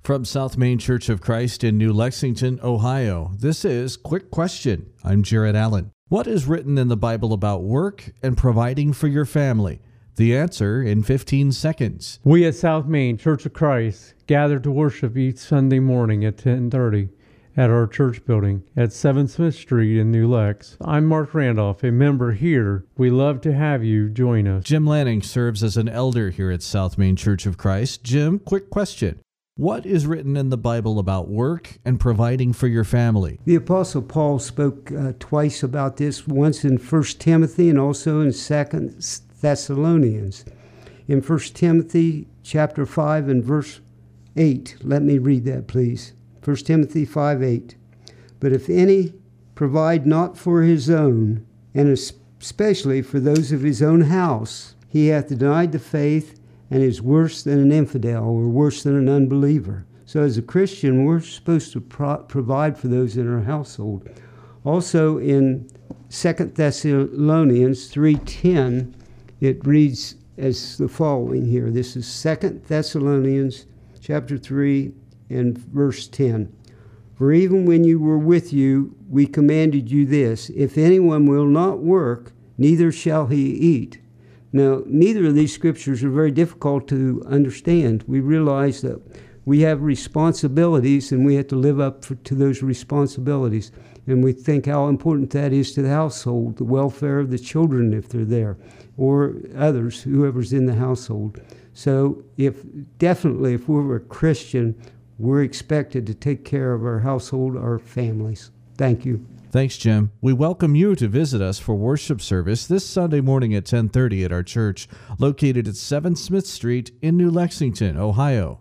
From South Main Church of Christ in New Lexington, Ohio, this is Quick Question. I'm Jared Allen. What is written in the Bible about work and providing for your family? The answer in 15 seconds. We at South Main Church of Christ gather to worship each Sunday morning at 10:30 at our church building at 7 Smith Street in New Lex. I'm Mark Randolph, a member here. We love to have you join us. Jim Lanning serves as an elder here at South Main Church of Christ. Jim, quick question. What is written in the Bible about work and providing for your family? The Apostle Paul spoke twice about this, once in 1 Timothy and also in 2 Thessalonians. In 1 Timothy chapter 5 and verse 8, let me read that please. 1 Timothy 5:8. But if any provide not for his own, and especially for those of his own house, he hath denied the faith and is worse than an infidel or worse than an unbeliever. So as a Christian, we're supposed to provide for those in our household. Also in 2 Thessalonians 3:10, it reads as the following here. This is 2 Thessalonians chapter 3 and verse 10. For even when you were with you, we commanded you this, if anyone will not work, neither shall he eat. Now, neither of these scriptures are very difficult to understand. We realize that we have responsibilities and we have to live up to those responsibilities. And we think how important that is to the household, the welfare of the children if they're there, or others, whoever's in the household. So if we're a Christian, we're expected to take care of our household, our families. Thank you. Thanks, Jim. We welcome you to visit us for worship service this Sunday morning at 10:30 at our church, located at 7 Smith Street in New Lexington, Ohio.